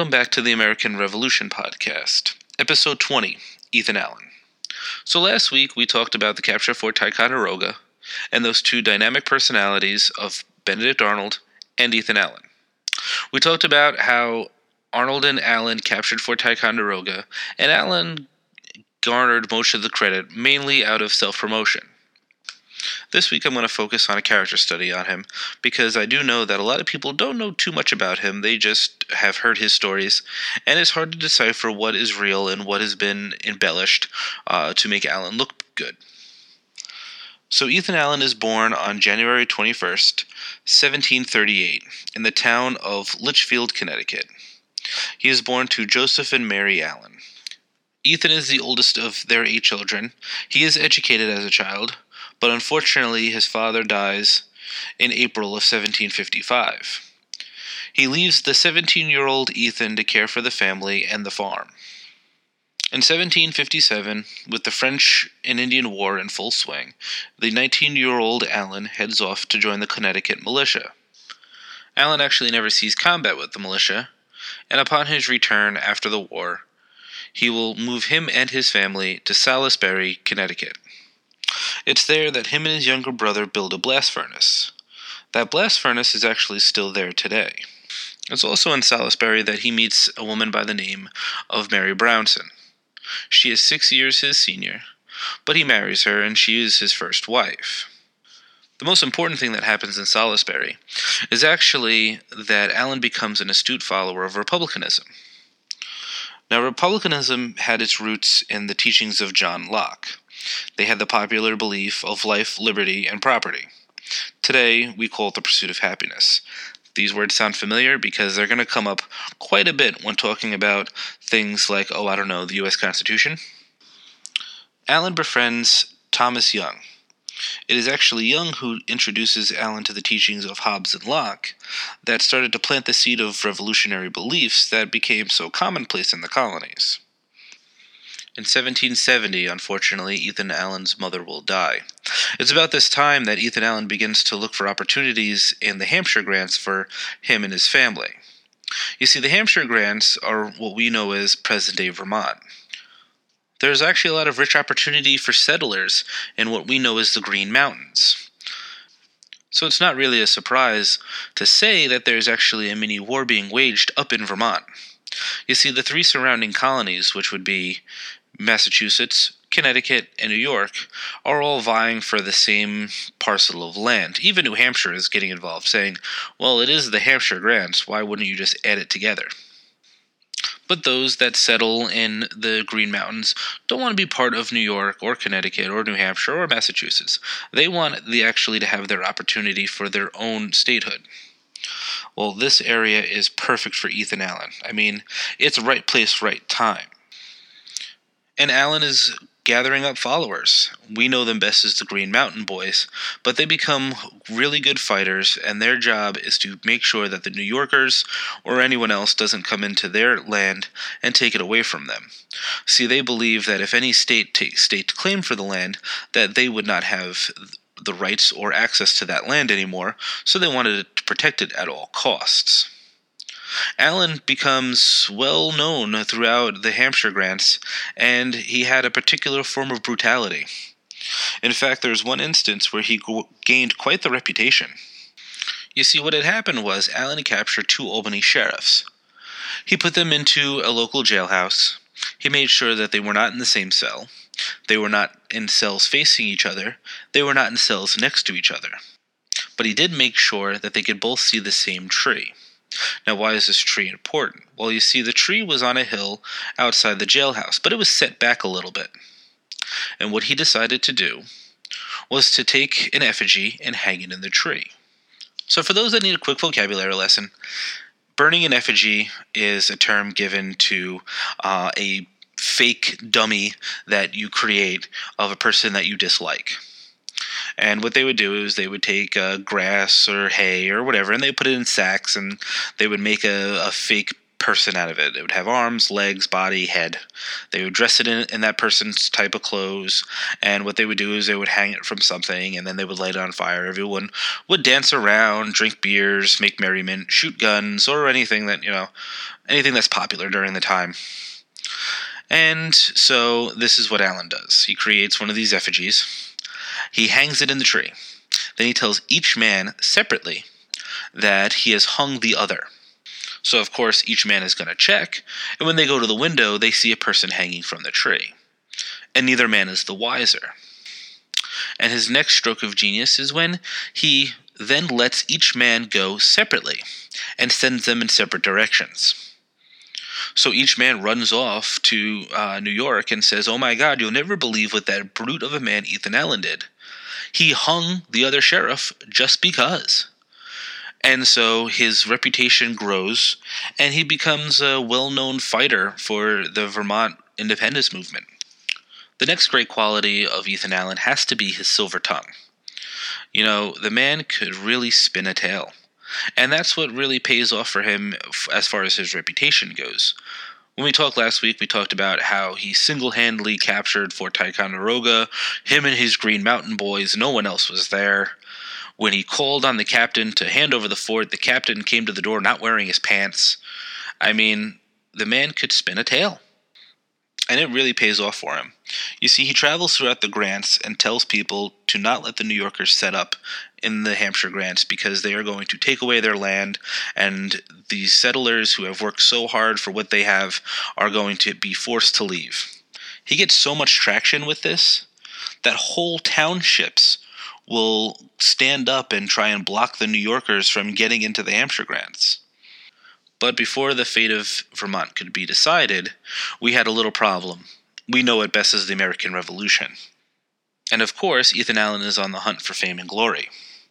Welcome back to the American Revolution podcast, episode 20, Ethan Allen. So last week we talked about the capture of Fort Ticonderoga and those two dynamic personalities of Benedict Arnold and Ethan Allen. We talked about how Arnold and Allen captured Fort Ticonderoga, and Allen garnered most of the credit, mainly out of self-promotion. This week I'm going to focus on a character study on him, because I do know that a lot of people don't know too much about him. They just have heard his stories, and it's hard to decipher what is real and what has been embellished to make Allen look good. So Ethan Allen is born on January 21st, 1738, in the town of Litchfield, Connecticut. He is born to Joseph and Mary Allen. Ethan is the oldest of their 8 children. He is educated as a child, but unfortunately his father dies in April of 1755. He leaves the 17-year-old Ethan to care for the family and the farm. In 1757, with the French and Indian War in full swing, the 19-year-old Allen heads off to join the Connecticut militia. Allen actually never sees combat with the militia, and upon his return after the war, he will move him and his family to Salisbury, Connecticut. It's there that him and his younger brother build a blast furnace. That blast furnace is actually still there today. It's also in Salisbury that he meets a woman by the name of Mary Brownson. She is 6 years his senior, but he marries her and she is his first wife. The most important thing that happens in Salisbury is actually that Allen becomes an astute follower of Republicanism. Now, Republicanism had its roots in the teachings of John Locke. They had the popular belief of life, liberty, and property. Today, we call it the pursuit of happiness. These words sound familiar because they're going to come up quite a bit when talking about things like, the U.S. Constitution. Allen befriends Thomas Young. It is actually Young who introduces Allen to the teachings of Hobbes and Locke that started to plant the seed of revolutionary beliefs that became so commonplace in the colonies. In 1770, unfortunately, Ethan Allen's mother will die. It's about this time that Ethan Allen begins to look for opportunities in the Hampshire grants for him and his family. You see, the Hampshire grants are what we know as present-day Vermont. There's actually a lot of rich opportunity for settlers in what we know as the Green Mountains. So it's not really a surprise to say that there's actually a mini war being waged up in Vermont. You see, the 3 surrounding colonies, which would be Massachusetts, Connecticut, and New York, are all vying for the same parcel of land. Even New Hampshire is getting involved, saying, well, it is the Hampshire grants, why wouldn't you just add it together? But those that settle in the Green Mountains don't want to be part of New York or Connecticut or New Hampshire or Massachusetts. They want actually to have their opportunity for their own statehood. Well, this area is perfect for Ethan Allen. I mean, it's right place, right time. And Allen is gathering up followers. We know them best as the Green Mountain Boys, but they become really good fighters, and their job is to make sure that the New Yorkers or anyone else doesn't come into their land and take it away from them. See, they believe that if any state claim for the land, that they would not have the rights or access to that land anymore, so they wanted to protect it at all costs. Allen becomes well known throughout the Hampshire grants, and he had a particular form of brutality. In fact, there's one instance where he gained quite the reputation. You see, what had happened was Allen captured 2 Albany sheriffs. He put them into a local jailhouse. He made sure that they were not in the same cell. They were not in cells facing each other. They were not in cells next to each other. But he did make sure that they could both see the same tree. Now, why is this tree important? Well, you see, the tree was on a hill outside the jailhouse, but it was set back a little bit. And what he decided to do was to take an effigy and hang it in the tree. So for those that need a quick vocabulary lesson, burning an effigy is a term given to a fake dummy that you create of a person that you dislike. And what they would do is they would take grass or hay or whatever, and they put it in sacks, and they would make a fake person out of it. It would have arms, legs, body, head. They would dress it in that person's type of clothes, and what they would do is they would hang it from something, and then they would light it on fire. Everyone would dance around, drink beers, make merriment, shoot guns, or anything that's popular during the time. And so this is what Alan does. He creates one of these effigies. He hangs it in the tree. Then he tells each man separately that he has hung the other. So, of course, each man is going to check, and when they go to the window, they see a person hanging from the tree. And neither man is the wiser. And his next stroke of genius is when he then lets each man go separately and sends them in separate directions. So each man runs off to New York and says, "Oh my God, you'll never believe what that brute of a man Ethan Allen did. He hung the other sheriff just because." And so his reputation grows, and he becomes a well-known fighter for the Vermont independence movement. The next great quality of Ethan Allen has to be his silver tongue. The man could really spin a tale. And that's what really pays off for him as far as his reputation goes. When we talked last week, we talked about how he single-handedly captured Fort Ticonderoga, him and his Green Mountain Boys, no one else was there. When he called on the captain to hand over the fort, the captain came to the door not wearing his pants. I mean, the man could spin a tale. And it really pays off for him. You see, he travels throughout the grants and tells people to not let the New Yorkers set up in the Hampshire grants because they are going to take away their land, and the settlers who have worked so hard for what they have are going to be forced to leave. He gets so much traction with this that whole townships will stand up and try and block the New Yorkers from getting into the Hampshire grants. But before the fate of Vermont could be decided, we had a little problem. We know it best as the American Revolution. And of course, Ethan Allen is on the hunt for fame and glory.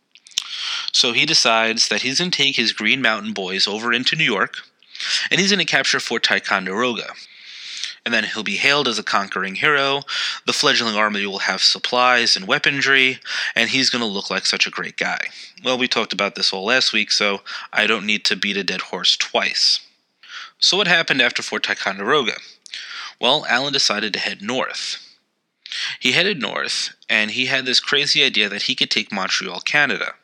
So he decides that he's going to take his Green Mountain Boys over into New York, and he's going to capture Fort Ticonderoga. And then he'll be hailed as a conquering hero, the fledgling army will have supplies and weaponry, and he's going to look like such a great guy. Well, we talked about this all last week, so I don't need to beat a dead horse twice. So what happened after Fort Ticonderoga? Well, Allen decided to head north. He headed north, and he had this crazy idea that he could take Montreal, Canada.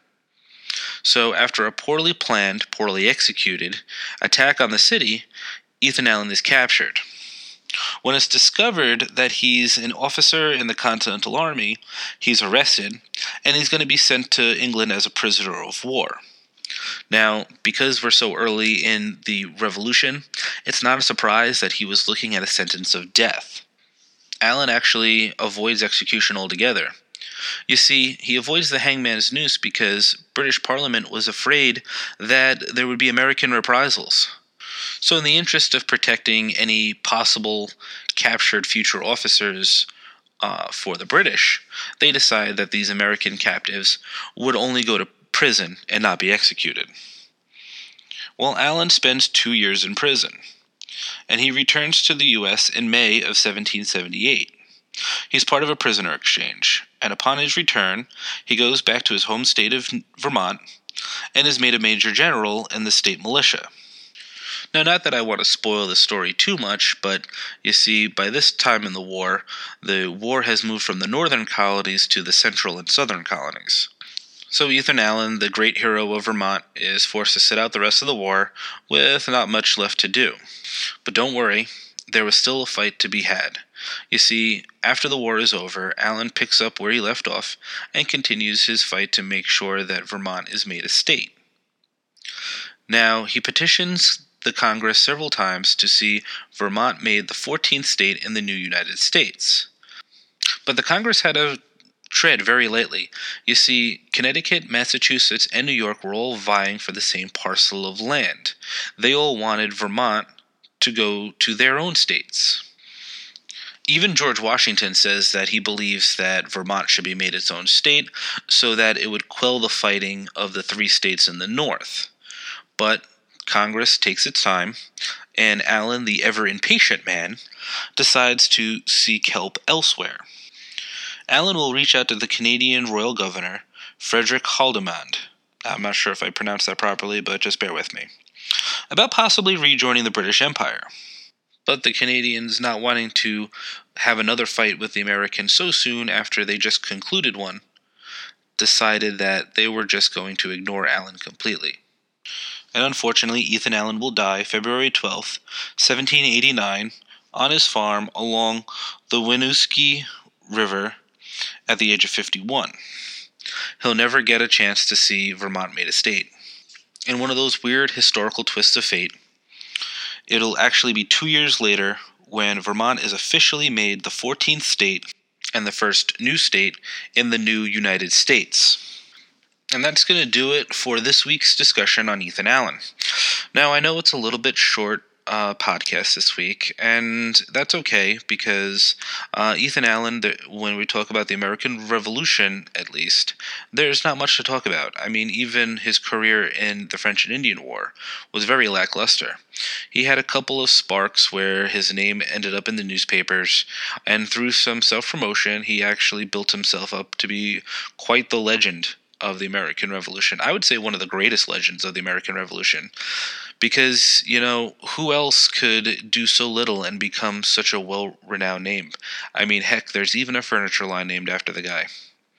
So after a poorly planned, poorly executed attack on the city, Ethan Allen is captured. When it's discovered that he's an officer in the Continental Army, he's arrested, and he's going to be sent to England as a prisoner of war. Now, because we're so early in the Revolution, it's not a surprise that he was looking at a sentence of death. Allen actually avoids execution altogether. You see, he avoids the hangman's noose because British Parliament was afraid that there would be American reprisals. So in the interest of protecting any possible captured future officers for the British, they decided that these American captives would only go to prison and not be executed. Well, Allen spends 2 years in prison, and he returns to the U.S. in May of 1778. He's part of a prisoner exchange, and upon his return, he goes back to his home state of Vermont and is made a major general in the state militia. Now, not that I want to spoil the story too much, but you see, by this time in the war has moved from the northern colonies to the central and southern colonies. So Ethan Allen, the great hero of Vermont, is forced to sit out the rest of the war with not much left to do. But don't worry, there was still a fight to be had. You see, after the war is over, Allen picks up where he left off and continues his fight to make sure that Vermont is made a state. Now, he petitions the Congress several times to see Vermont made the 14th state in the new United States. But the Congress had to tread very lightly. You see, Connecticut, Massachusetts, and New York were all vying for the same parcel of land. They all wanted Vermont to go to their own states. Even George Washington says that he believes that Vermont should be made its own state so that it would quell the fighting of the 3 states in the north. But Congress takes its time, and Allen, the ever-impatient man, decides to seek help elsewhere. Allen will reach out to the Canadian Royal Governor, Frederick Haldimand. I'm not sure if I pronounced that properly, but just bear with me. about possibly rejoining the British Empire. But the Canadians, not wanting to have another fight with the Americans so soon after they just concluded one, decided that they were just going to ignore Allen completely. And unfortunately, Ethan Allen will die February 12th, 1789, on his farm along the Winooski River at the age of 51. He'll never get a chance to see Vermont made a state. In one of those weird historical twists of fate, it'll actually be 2 years later when Vermont is officially made the 14th state and the first new state in the new United States. And that's going to do it for this week's discussion on Ethan Allen. Now, I know it's a little bit short podcast this week, and that's okay because Ethan Allen, when we talk about the American Revolution, at least, there's not much to talk about. I mean, even his career in the French and Indian War was very lackluster. He had a couple of sparks where his name ended up in the newspapers, and through some self-promotion, he actually built himself up to be quite the legend of the American Revolution. I would say one of the greatest legends of the American Revolution. Because, who else could do so little and become such a well-renowned name? I mean, heck, there's even a furniture line named after the guy.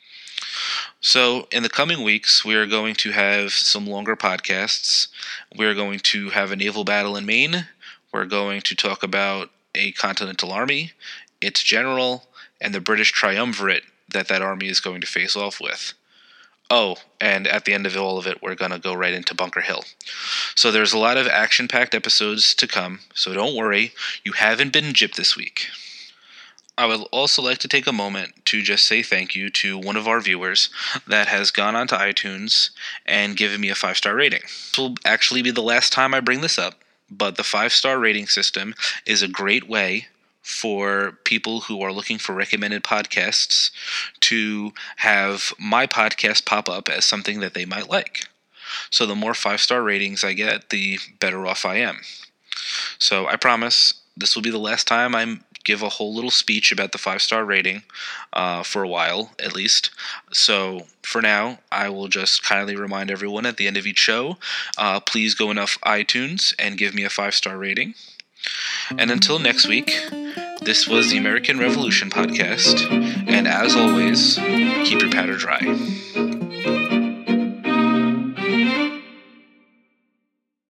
So, in the coming weeks, we are going to have some longer podcasts. We're going to have a naval battle in Maine. We're going to talk about a Continental Army, its general, and the British triumvirate that army is going to face off with. Oh, and at the end of all of it, we're going to go right into Bunker Hill. So there's a lot of action-packed episodes to come, so don't worry, you haven't been gypped this week. I would also like to take a moment to just say thank you to one of our viewers that has gone onto iTunes and given me a 5-star rating. This will actually be the last time I bring this up, but the 5-star rating system is a great way for people who are looking for recommended podcasts to have my podcast pop up as something that they might like. So the more 5-star ratings I get, the better off I am. So I promise this will be the last time I give a whole little speech about the 5-star rating for a while, at least. So for now, I will just kindly remind everyone at the end of each show, please go enough iTunes and give me a 5-star rating. And until next week, this was the American Revolution Podcast, and as always, keep your powder dry.